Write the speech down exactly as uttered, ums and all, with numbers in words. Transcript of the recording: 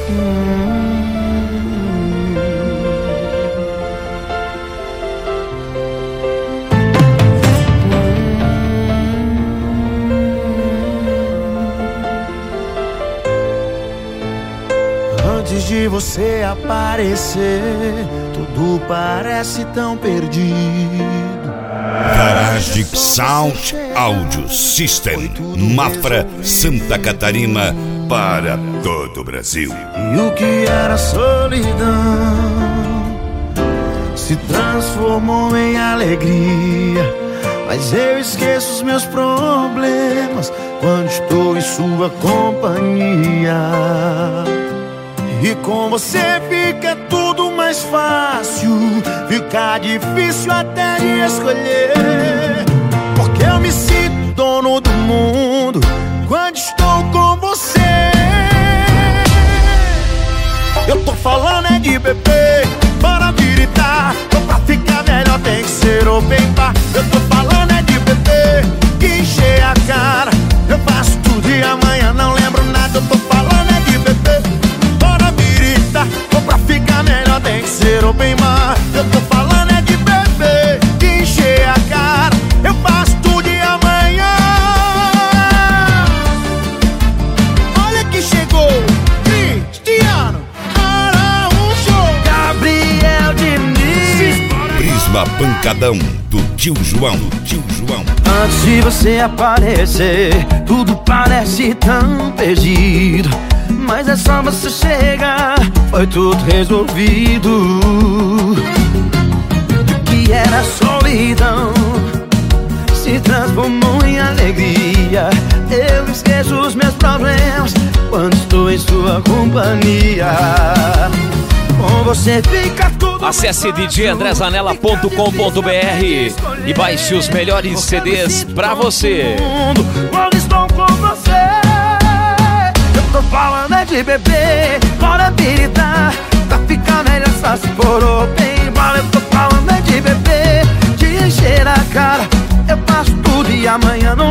Antes de você aparecer, tudo parece tão perdido. Garage Sound Audio System, Mafra, Santa Catarina, para todo o Brasil. E o que era solidão se transformou em alegria. Mas eu esqueço os meus problemas quando estou em sua companhia. E com você fica tudo mais fácil, fica difícil até de escolher. Porque eu me sinto dono do mundo quando estou com você. Eu tô falando é de beber, para gritar, ou pra ficar melhor tem que ser open bar. Eu tô falando é de beber, que encher a cara. Eu faço tudo e amanhã não lembro nada. Eu tô falando é de beber, para gritar, ou pra ficar melhor tem que ser open bar. Eu tô falando é de beber, que encher a cara. Eu faço tudo e amanhã. Olha que chegou Cristiano Araújo, Gabriel Diniz, Prisma Pancadão do Tio João, Tio João. Antes de você aparecer, tudo parece tão perdido. Mas é só você chegar, foi tudo resolvido. O que era solidão se transformou em alegria. Eu esqueço os meus problemas quando estou em sua companhia. Com você fica tudo. Acesse d j andré zanella ponto com ponto b r e baixe os melhores C Ds pra você. Quando estou com você, eu tô falando é de beber, bora gritar, pra ficar melhor só se for open bar. Eu tô falando é de beber, de encher a cara. Eu faço tudo e amanhã não